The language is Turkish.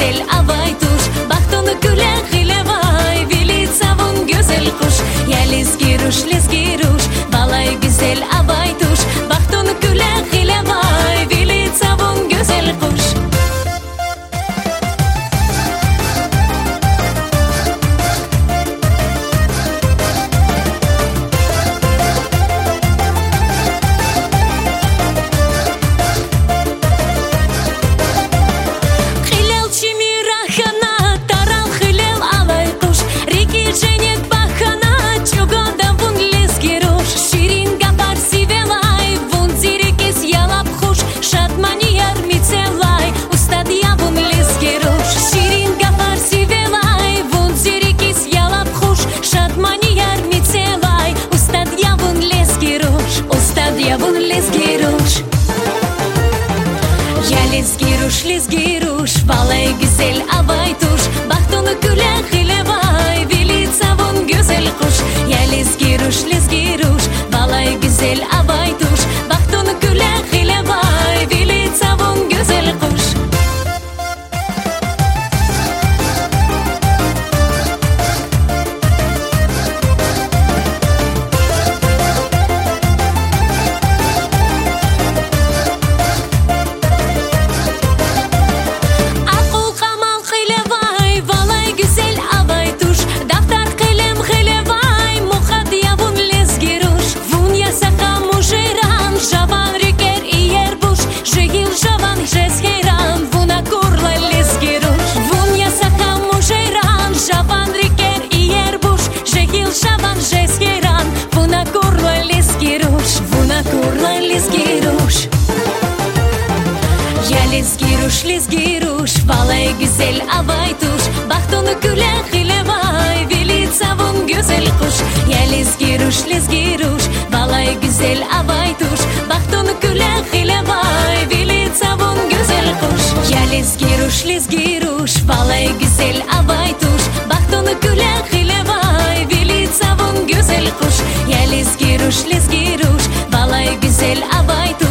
güzel avay tuş. Bahtonu güle hilevay, veli savun güzel kuş. Ya lizgiruş, balay güzel avay tuş. Bahtonu güle hilevay, veli savun güzel kuş. Lizgiruş, balay güzel avay tuş. Bahtonu güle hilevay, veli savun güzel kuş. Ya lizgiruş, balay güzel avay tuş. Bahtonu güle hilevay, veli savun güzel kuş. Lizgiruş, balay güzel avay tuş. Bahtonu güle hilevay, veli savun güzel kuş. Ya lizgiruş, balay güzel avay tuş. Bahtonu güle hilevay, veli savun güzel kuş. Ya lizgiruş, balay güzel avay tuş. Bahtonu güle hilevay, veli savun güzel kuş. Ya lizgiruş, balay güzel avay tuş.